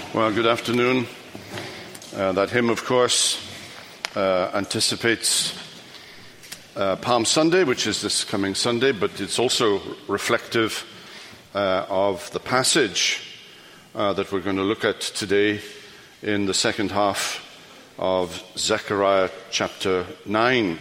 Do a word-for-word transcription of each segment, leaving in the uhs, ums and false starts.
Well, good afternoon. Uh, that hymn, of course, uh, anticipates uh, Palm Sunday, which is this coming Sunday, but it's also reflective uh, of the passage uh, that we're going to look at today in the second half of Zechariah chapter nine.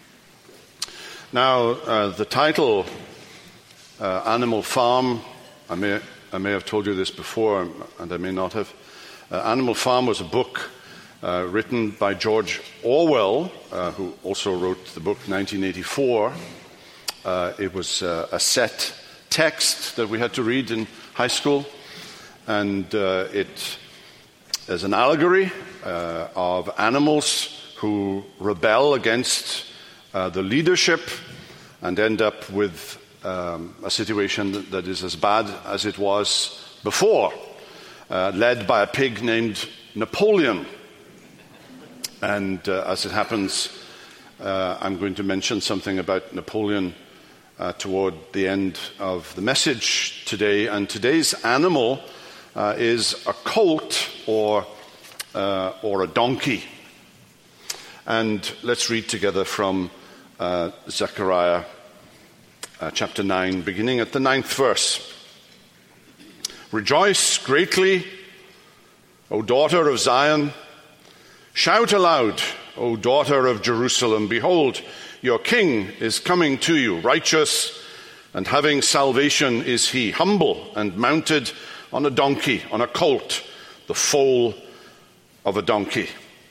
Now, uh, the title, uh, Animal Farm, I may, I may have told you this before, and I may not have. Uh, Animal Farm was a book uh, written by George Orwell, uh, who also wrote the book nineteen eighty-four. Uh, it was uh, a set text that we had to read in high school, and uh, it is an allegory uh, of animals who rebel against uh, the leadership and end up with um, a situation that, that is as bad as it was before. Uh, led by a pig named Napoleon. And uh, as it happens, uh, I'm going to mention something about Napoleon uh, toward the end of the message today. And today's animal uh, is a colt or, uh, or a donkey. And let's read together from uh, Zechariah uh, chapter nine, beginning at the ninth verse. Rejoice greatly, O daughter of Zion. Shout aloud, O daughter of Jerusalem. Behold, your king is coming to you. Righteous and having salvation is he, humble and mounted on a donkey, on a colt, the foal of a donkey.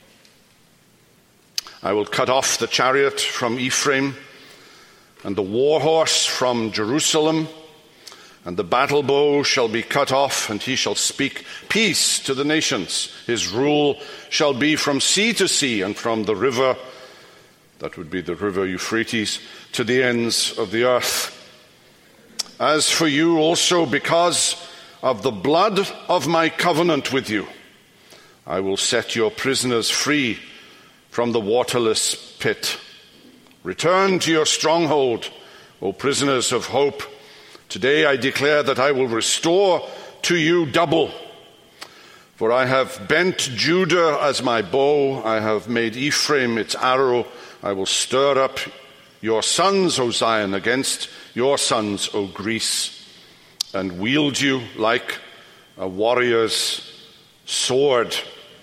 I will cut off the chariot from Ephraim and the war horse from Jerusalem. And the battle bow shall be cut off, and he shall speak peace to the nations. His rule shall be from sea to sea, and from the river, that would be the river Euphrates, to the ends of the earth. As for you also, because of the blood of my covenant with you, I will set your prisoners free from the waterless pit. Return to your stronghold, O prisoners of hope. Today I declare that I will restore to you double. For I have bent Judah as my bow, I have made Ephraim its arrow. I will stir up your sons, O Zion, against your sons, O Greece, and wield you like a warrior's sword.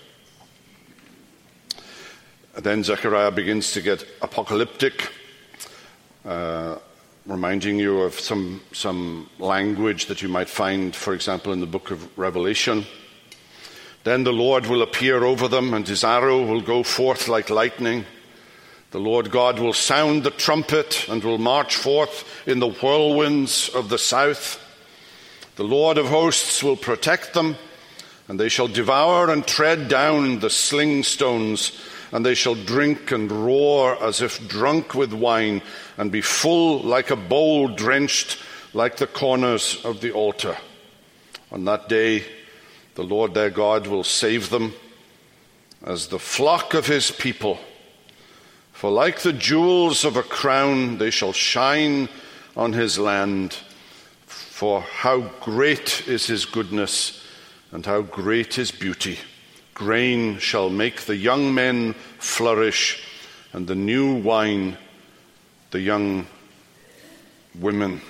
And then Zechariah begins to get apocalyptic, uh, reminding you of some, some language that you might find, for example, in the book of Revelation. Then the Lord will appear over them, and his arrow will go forth like lightning. The Lord God will sound the trumpet and will march forth in the whirlwinds of the south. The Lord of hosts will protect them, and they shall devour and tread down the sling stones, and they shall drink and roar as if drunk with wine, and be full like a bowl drenched like the corners of the altar. On that day, the Lord their God will save them as the flock of his people. For like the jewels of a crown, they shall shine on his land. For how great is his goodness, and how great his beauty. Grain shall make the young men flourish, and the new wine the young women.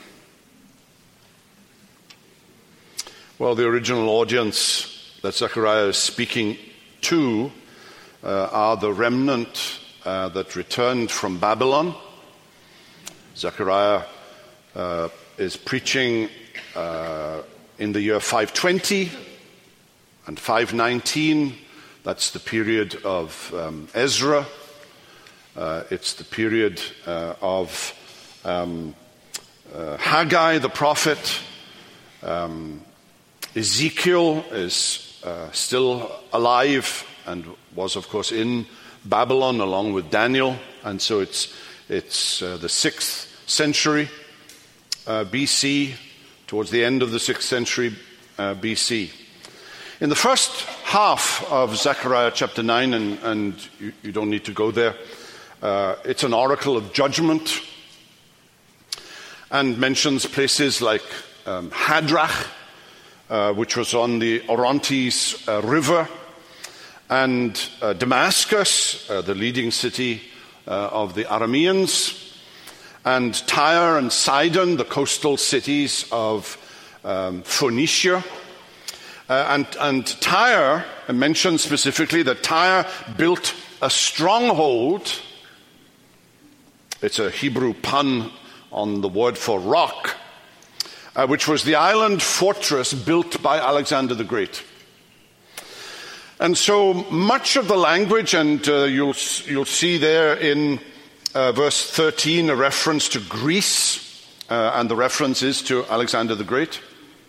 Well, the original audience that Zechariah is speaking to uh, are the remnant uh, that returned from Babylon. Zechariah uh, is preaching uh, in the year five twenty and five nineteen. That's the period of um, Ezra. Uh, it's the period uh, of um, uh, Haggai, the prophet. Um, Ezekiel is uh, still alive and was, of course, in Babylon along with Daniel. And so it's, it's uh, the sixth century uh, B C, towards the end of the sixth century uh, B C. In the first half of Zechariah chapter nine, and, and you, you don't need to go there, uh, it's an oracle of judgment and mentions places like um, Hadrach, uh, which was on the Orontes uh, River, and uh, Damascus, uh, the leading city uh, of the Arameans, and Tyre and Sidon, the coastal cities of um, Phoenicia. Uh, and, and Tyre, I mentioned specifically that Tyre built a stronghold. It's a Hebrew pun on the word for rock, uh, which was the island fortress built by Alexander the Great. And so much of the language, and uh, you'll, you'll see there in uh, verse thirteen a reference to Greece, uh, and the reference is to Alexander the Great.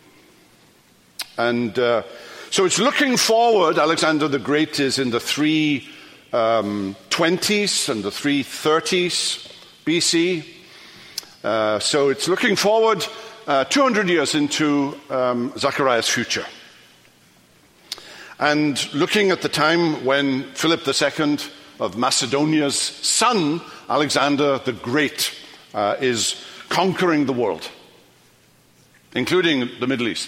And uh, so it's looking forward. Alexander the Great is in the three twenties and the three thirties B C. Uh, so it's looking forward uh, two hundred years into um, Zechariah's future. And looking at the time when Philip the Second of Macedonia's son, Alexander the Great, uh, is conquering the world, including the Middle East.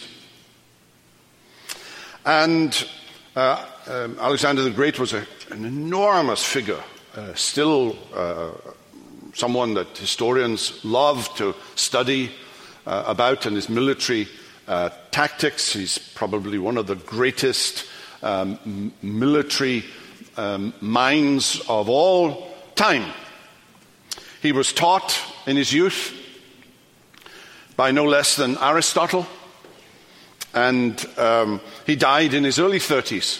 And uh, um, Alexander the Great was a, an enormous figure, uh, still uh, someone that historians love to study uh, about, and his military uh, tactics. He's probably one of the greatest um, military um, minds of all time. He was taught in his youth by no less than Aristotle, and um, he died in his early thirties.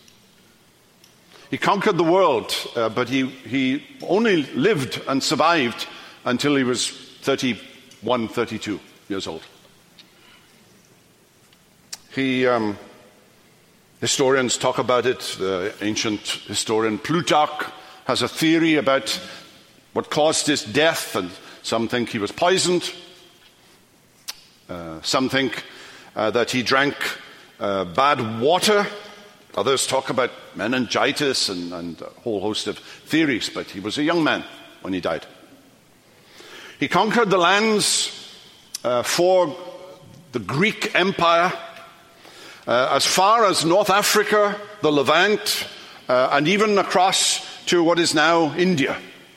He conquered the world, uh, but he, he only lived and survived until he was thirty-one, thirty-two years old. He, um, historians talk about it. The ancient historian Plutarch has a theory about what caused his death, and some think he was poisoned. Uh, some think uh, that he drank uh, bad water. Others talk about meningitis and, and a whole host of theories, but he was a young man when he died. He conquered the lands uh, for the Greek Empire uh, as far as North Africa, the Levant, uh, and even across to what is now India.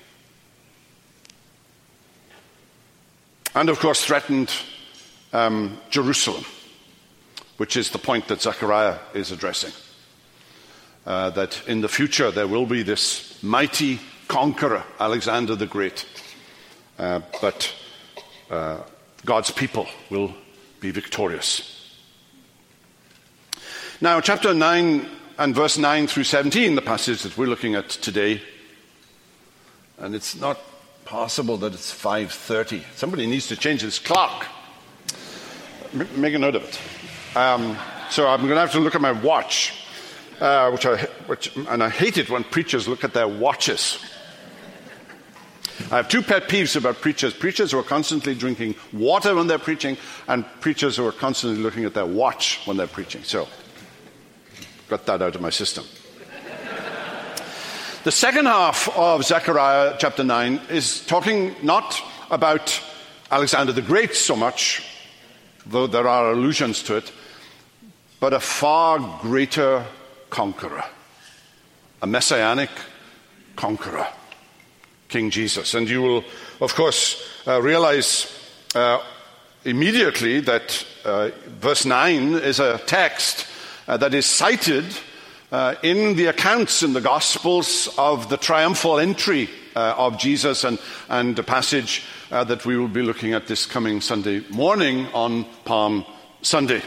And of course threatened um, Jerusalem, which is the point that Zechariah is addressing. Uh, that in the future there will be this mighty conqueror, Alexander the Great. Uh, but uh, God's people will be victorious. Now, chapter nine and verse nine through seventeen, the passage that we're looking at today, and it's not possible that it's five thirty. Somebody needs to change this clock. M- make a note of it. Um, so I'm going to have to look at my watch. Uh, which I, which, and I hate it when preachers look at their watches. I have two pet peeves about preachers. Preachers who are constantly drinking water when they're preaching, and preachers who are constantly looking at their watch when they're preaching. So, got that out of my system. The second half of Zechariah chapter nine is talking not about Alexander the Great so much, though there are allusions to it, but a far greater conqueror, a messianic conqueror, King Jesus. And you will, of course, uh, realize uh, immediately that uh, verse nine is a text uh, that is cited uh, in the accounts in the Gospels of the triumphal entry uh, of Jesus, and, and a passage uh, that we will be looking at this coming Sunday morning on Palm Sunday.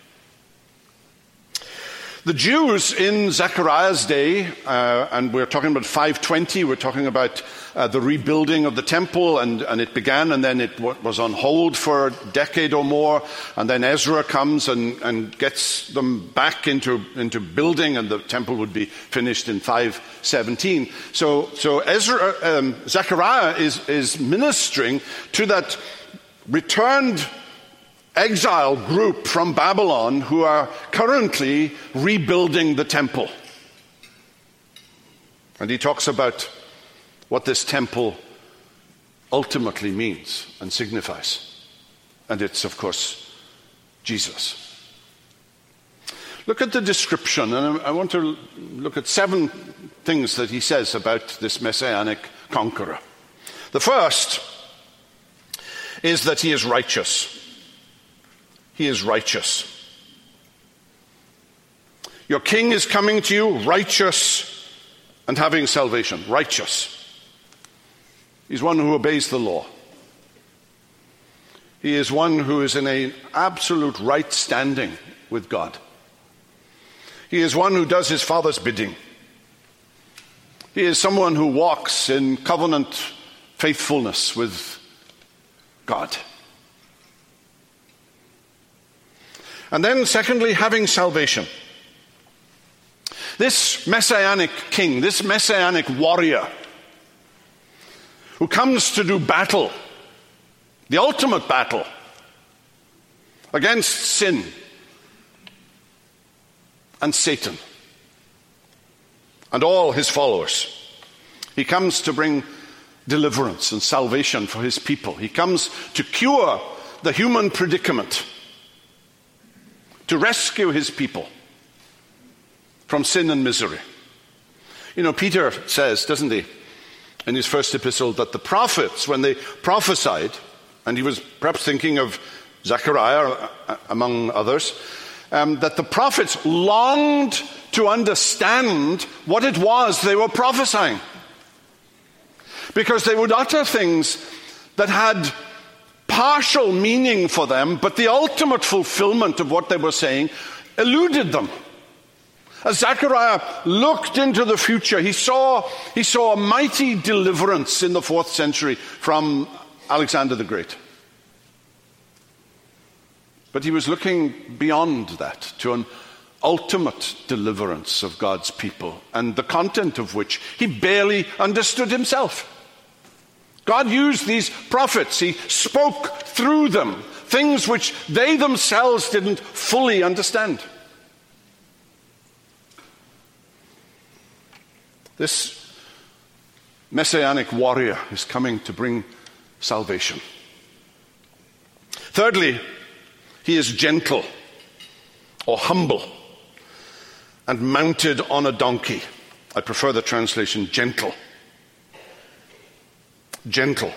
The Jews in Zechariah's day, uh, and we're talking about five twenty, we're talking about uh, the rebuilding of the temple, and, and it began, and then it w- was on hold for a decade or more, and then Ezra comes and, and gets them back into, into building, and the temple would be finished in five seventeen. So, so Ezra, um, Zechariah is, is ministering to that returned exile group from Babylon who are currently rebuilding the temple. And he talks about what this temple ultimately means and signifies. And it's, of course, Jesus. Look at the description, and I want to look at seven things that he says about this messianic conqueror. The first is that he is righteous. He is righteous. Your king is coming to you righteous and having salvation. Righteous. He's one who obeys the law. He is one who is in an absolute right standing with God. He is one who does his Father's bidding. He is someone who walks in covenant faithfulness with God. And then, secondly, having salvation. This messianic king, this messianic warrior, who comes to do battle, the ultimate battle against sin and Satan and all his followers. He comes to bring deliverance and salvation for his people. He comes to cure the human predicament, to rescue his people from sin and misery. You know, Peter says, doesn't he, in his first epistle, that the prophets, when they prophesied, and he was perhaps thinking of Zechariah among others, um, that the prophets longed to understand what it was they were prophesying. Because they would utter things that had partial meaning for them, but the ultimate fulfillment of what they were saying eluded them. As Zechariah looked into the future, he saw, he saw a mighty deliverance in the fourth century from Alexander the Great. But he was looking beyond that to an ultimate deliverance of God's people, and the content of which he barely understood himself. God used these prophets. He spoke through them things which they themselves didn't fully understand. This messianic warrior is coming to bring salvation. Thirdly, he is gentle or humble and mounted on a donkey. I prefer the translation gentle. Gentle.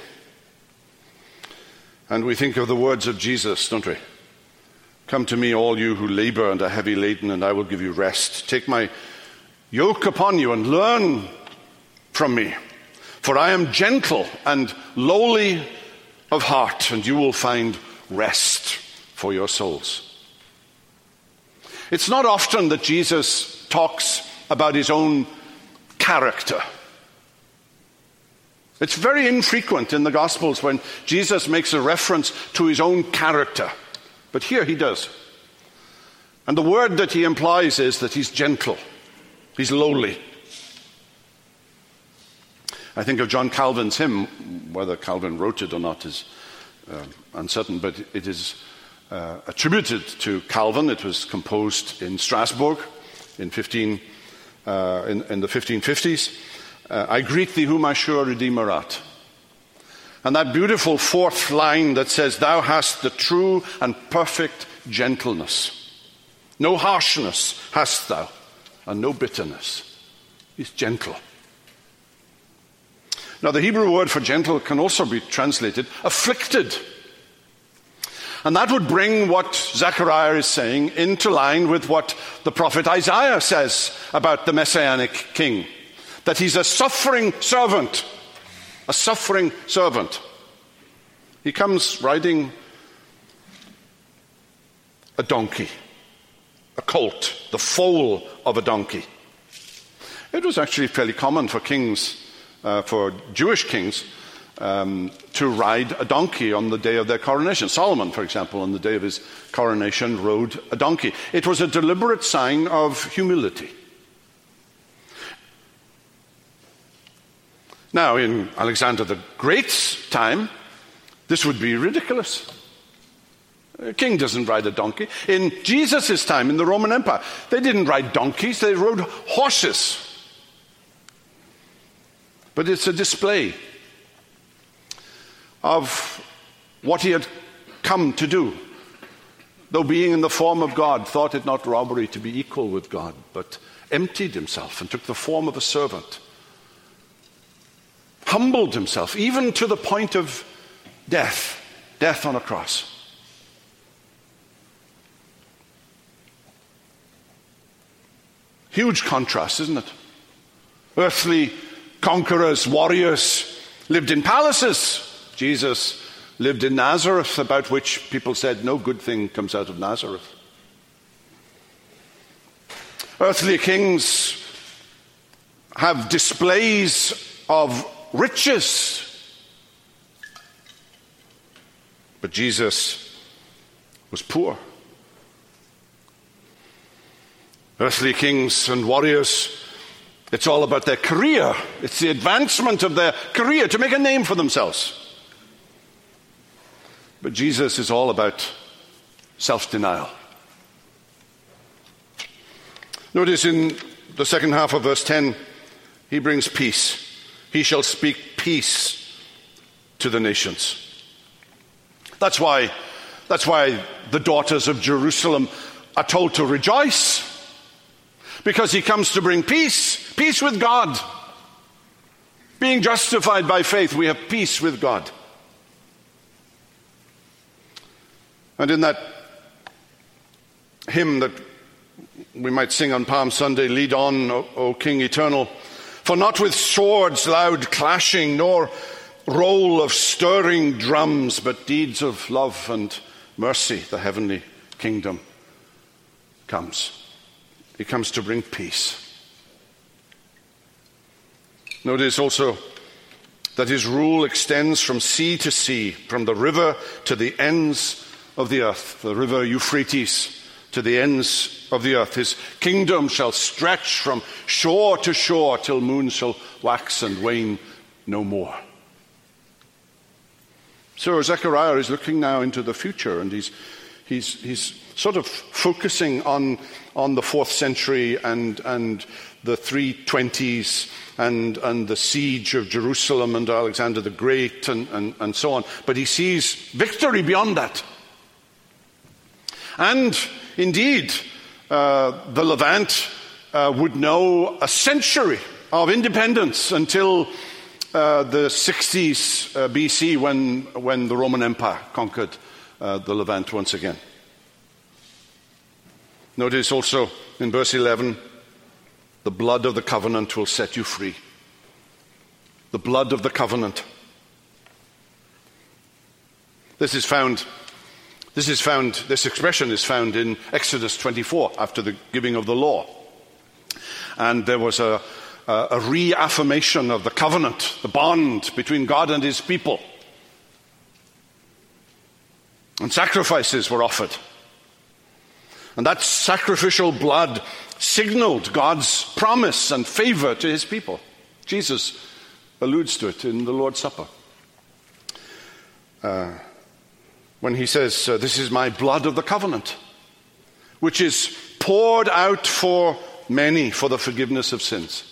And we think of the words of Jesus, don't we? Come to me, all you who labor and are heavy laden, and I will give you rest. Take my yoke upon you and learn from me, for I am gentle and lowly of heart, and you will find rest for your souls. It's not often that Jesus talks about his own character. It's very infrequent in the Gospels when Jesus makes a reference to his own character, but here he does. And the word that he implies is that he's gentle. He's lowly. I think of John Calvin's hymn. Whether Calvin wrote it or not is uh, uncertain, but it is uh, attributed to Calvin. It was composed in Strasbourg in fifteen uh, in, in the fifteen fifties. Uh, I greet thee, whom I sure Redeemer art. And that beautiful fourth line that says, thou hast the true and perfect gentleness. No harshness hast thou, and no bitterness. He's gentle. Now, the Hebrew word for gentle can also be translated afflicted. And that would bring what Zechariah is saying into line with what the prophet Isaiah says about the Messianic king. That he's a suffering servant. A suffering servant. He comes riding a donkey. A colt, the foal of a donkey. It was actually fairly common for kings, uh, for Jewish kings, um, to ride a donkey on the day of their coronation. Solomon, for example, on the day of his coronation, rode a donkey. It was a deliberate sign of humility. Now, in Alexander the Great's time, this would be ridiculous. A king doesn't ride a donkey. In Jesus' time, in the Roman Empire, they didn't ride donkeys, they rode horses. But it's a display of what he had come to do. though being in the form of God, thought it not robbery to be equal with God, but emptied himself and took the form of a servant, humbled himself, even to the point of death, death on a cross. Huge contrast, isn't it? Earthly conquerors, warriors, lived in palaces. Jesus lived in Nazareth, about which people said no good thing comes out of Nazareth. Earthly kings have displays of riches, but Jesus was poor. Earthly kings and warriors, it's all about their career. It's the advancement of their career to make a name for themselves. But Jesus is all about self-denial. Notice in the second half of verse ten, he brings peace. He shall speak peace to the nations. That's why, that's why the daughters of Jerusalem are told to rejoice. Because he comes to bring peace, peace with God. Being justified by faith, we have peace with God. And in that hymn that we might sing on Palm Sunday, lead on, O, o King eternal, for not with swords loud clashing, nor roll of stirring drums, but deeds of love and mercy, the heavenly kingdom comes. He comes to bring peace. Notice also that his rule extends from sea to sea, from the river to the ends of the earth, the river Euphrates to the ends of the earth. His kingdom shall stretch from shore to shore till moon shall wax and wane no more. So Zechariah is looking now into the future, and he's he's he's sort of focusing on on the fourth century and and the three twenties and and the siege of Jerusalem and Alexander the Great and, and, and so on. But he sees victory beyond that. And indeed, uh, the Levant uh, would know a century of independence until uh, the sixties uh, B C when, when the Roman Empire conquered uh, the Levant once again. Notice also in verse eleven, the blood of the covenant will set you free. The blood of the covenant. This is found, this is found, this expression is found in Exodus twenty-four, after the giving of the law. And there was a, a, a reaffirmation of the covenant, the bond between God and his people. And sacrifices were offered. And that sacrificial blood signaled God's promise and favor to his people. Jesus alludes to it in the Lord's Supper. Uh, when he says, uh, this is my blood of the covenant, which is poured out for many for the forgiveness of sins.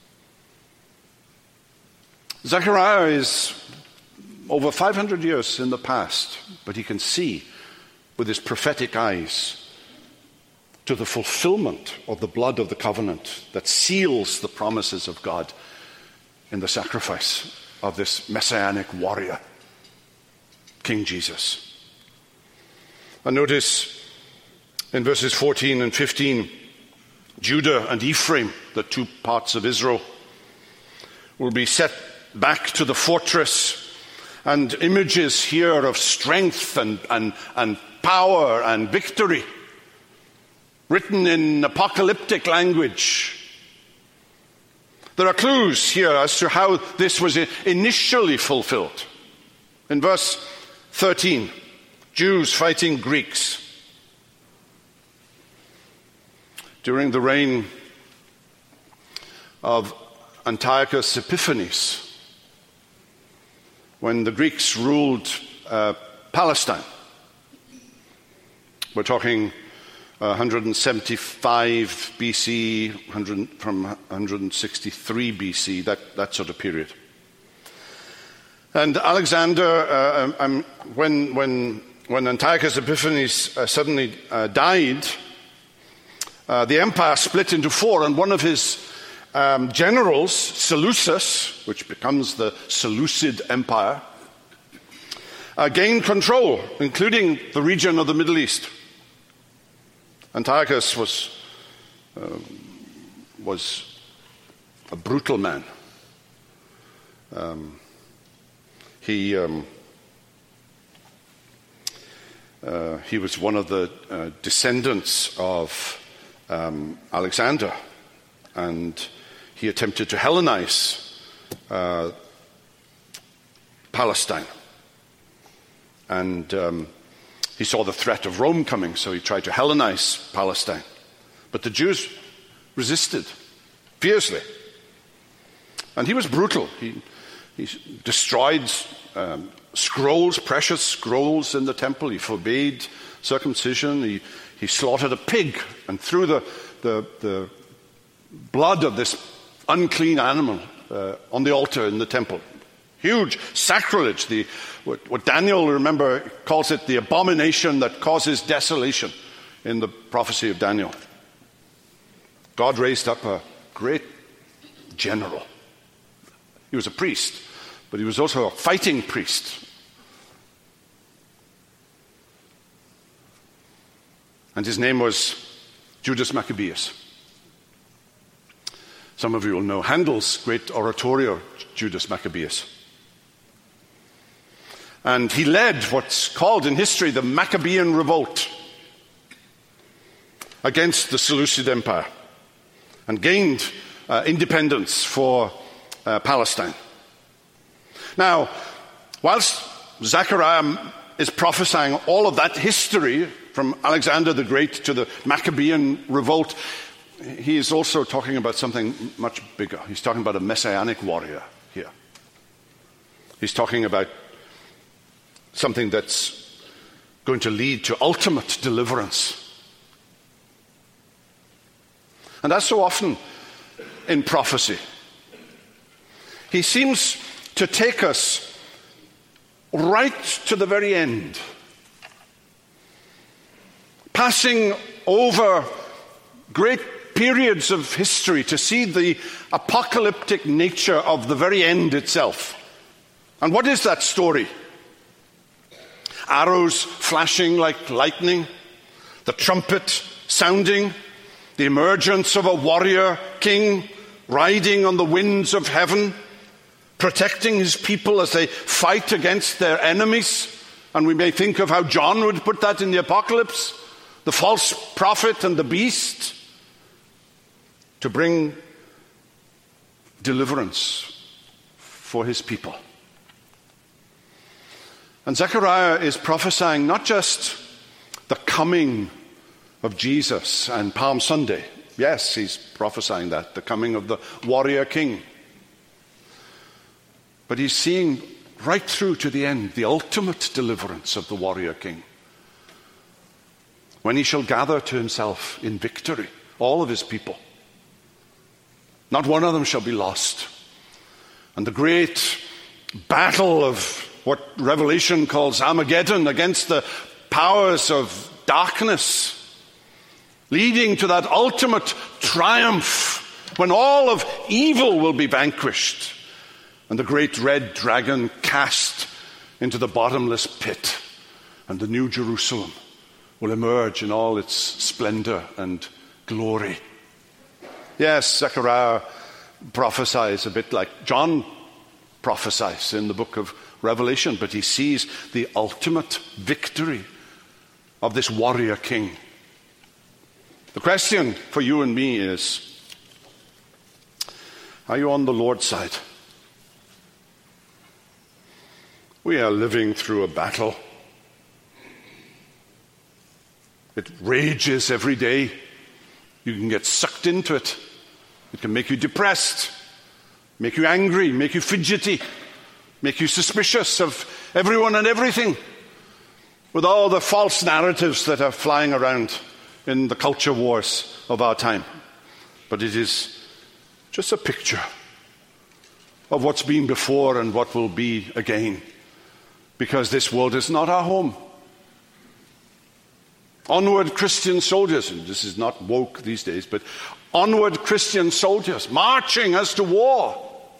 Zechariah is over five hundred years in the past, but he can see with his prophetic eyes to the fulfillment of the blood of the covenant that seals the promises of God in the sacrifice of this messianic warrior, King Jesus. And notice in verses fourteen and fifteen, Judah and Ephraim, the two parts of Israel, will be set back to the fortress, and images here of strength and, and, and power and victory, written in apocalyptic language. There are clues here as to how this was initially fulfilled. In verse thirteen, Jews fighting Greeks. During the reign of Antiochus Epiphanes, when the Greeks ruled uh, Palestine, we're talking Uh, one seventy-five B C, one hundred, from one sixty-three B C, that, that sort of period. And Alexander, uh, um, when, when when Antiochus Epiphanes uh, suddenly uh, died, uh, the empire split into four, and one of his um, generals, Seleucus, which becomes the Seleucid Empire, uh, gained control, including the region of the Middle East. Antiochus was uh, was a brutal man. Um, he um, uh, he was one of the uh, descendants of um, Alexander, and he attempted to Hellenize uh, Palestine. And um, he saw the threat of Rome coming, so he tried to Hellenize Palestine. But the Jews resisted fiercely. And he was brutal. He, he destroyed um, scrolls, precious scrolls in the temple. He forbade circumcision. He, he slaughtered a pig and threw the, the, the blood of this unclean animal uh, on the altar in the temple. Huge sacrilege. The, what, what Daniel, remember, calls it the abomination that causes desolation in the prophecy of Daniel. God raised up a great general. He was a priest, but he was also a fighting priest. And his name was Judas Maccabeus. Some of you will know Handel's great oratorio, Judas Maccabeus. And he led what's called in history the Maccabean Revolt against the Seleucid Empire and gained uh, independence for uh, Palestine. Now, whilst Zechariah is prophesying all of that history from Alexander the Great to the Maccabean Revolt, he is also talking about something much bigger. He's talking about a messianic warrior here. He's talking about something that's going to lead to ultimate deliverance. And as so often in prophecy, he seems to take us right to the very end, passing over great periods of history to see the apocalyptic nature of the very end itself. And what is that story? Arrows flashing like lightning, the trumpet sounding, the emergence of a warrior king riding on the winds of heaven, protecting his people as they fight against their enemies. And we may think of how John would put that in the Apocalypse, the false prophet and the beast, to bring deliverance for his people. And Zechariah is prophesying not just the coming of Jesus and Palm Sunday. Yes, he's prophesying that, the coming of the warrior king. But he's seeing right through to the end the ultimate deliverance of the warrior king, when he shall gather to himself in victory all of his people. Not one of them shall be lost. And the great battle of what Revelation calls Armageddon against the powers of darkness, leading to that ultimate triumph when all of evil will be vanquished and the great red dragon cast into the bottomless pit, and the new Jerusalem will emerge in all its splendor and glory. Yes, Zechariah prophesies a bit like John prophesies in the book of Revelation, but he sees the ultimate victory of this warrior king. The question for you and me is, are you on the Lord's side? We are living through a battle. It rages every day. You can get sucked into it. It can make you depressed, make you angry, make you fidgety, make you suspicious of everyone and everything, with all the false narratives that are flying around in the culture wars of our time. But it is just a picture of what's been before and what will be again, because this world is not our home. Onward, Christian soldiers. And this is not woke these days, but onward, Christian soldiers, marching as to war.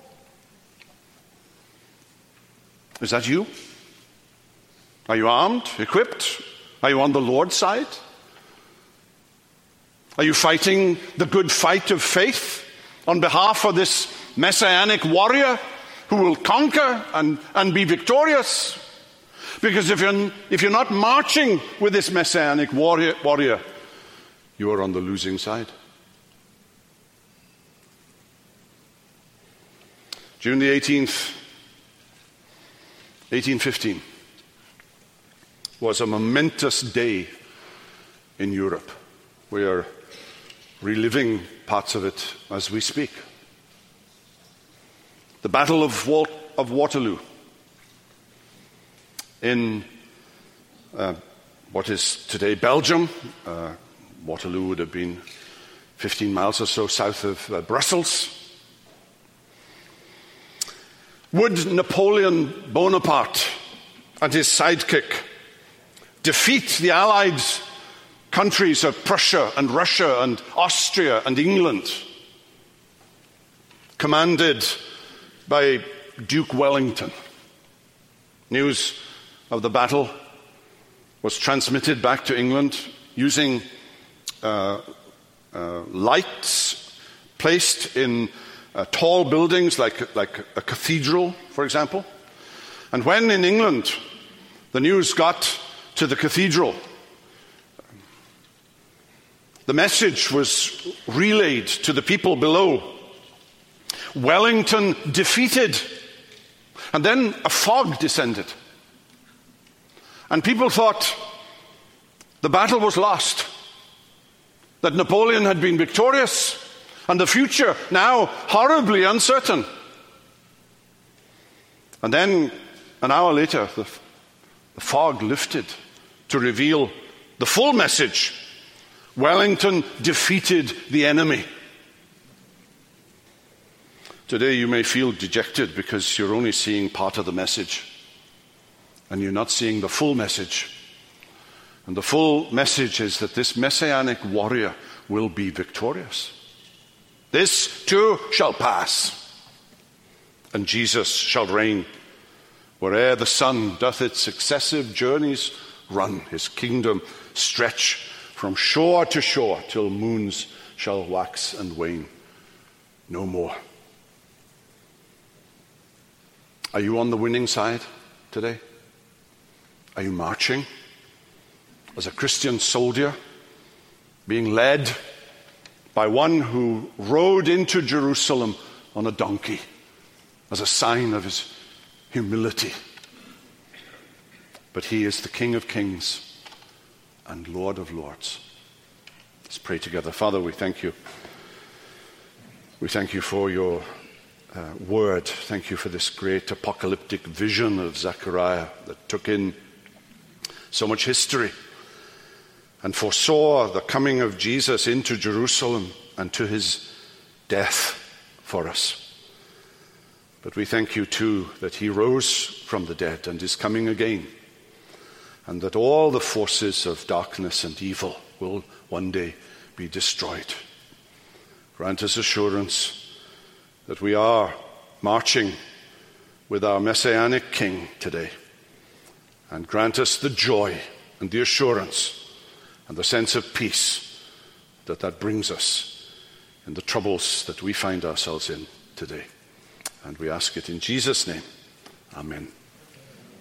Is that you? Are you armed, equipped? Are you on the Lord's side? Are you fighting the good fight of faith on behalf of this messianic warrior who will conquer and, and be victorious? Because if you're, if you're not marching with this messianic warrior, warrior, you are on the losing side. June the eighteenth, eighteen fifteen, was a momentous day in Europe. We are reliving parts of it as we speak. The Battle of, Wal- of Waterloo in uh, what is today Belgium. Uh, Waterloo would have been fifteen miles or so south of uh, Brussels. Would Napoleon Bonaparte and his sidekick defeat the Allied countries of Prussia and Russia and Austria and England, commanded by Duke Wellington? News of the battle was transmitted back to England using uh, uh, lights placed in uh, tall buildings like, like a cathedral, for example. And when in England the news got to the cathedral, the message was relayed to the people below. Wellington defeated. And then a fog descended. And people thought the battle was lost, that Napoleon had been victorious, and the future now horribly uncertain. And then, an hour later, the, the fog lifted to reveal the full message. Wellington defeated the enemy. Today you may feel dejected because you're only seeing part of the message and you're not seeing the full message. And the full message is that this messianic warrior will be victorious. This too shall pass, and Jesus shall reign. Where'er the sun doth its successive journeys run, his kingdom stretch from shore to shore, till moons shall wax and wane no more. Are you on the winning side today? Are you marching as a Christian soldier, being led by one who rode into Jerusalem on a donkey as a sign of his humility? But he is the King of Kings and Lord of Lords. Let's pray together. Father, we thank you. We thank you for your uh, word. Thank you for this great apocalyptic vision of Zechariah that took in so much history and foresaw the coming of Jesus into Jerusalem and to his death for us. But we thank you too that he rose from the dead and is coming again, and that all the forces of darkness and evil will one day be destroyed. Grant us assurance that we are marching with our Messianic King today, and grant us the joy and the assurance and the sense of peace that that brings us in the troubles that we find ourselves in today. And we ask it in Jesus' name. Amen.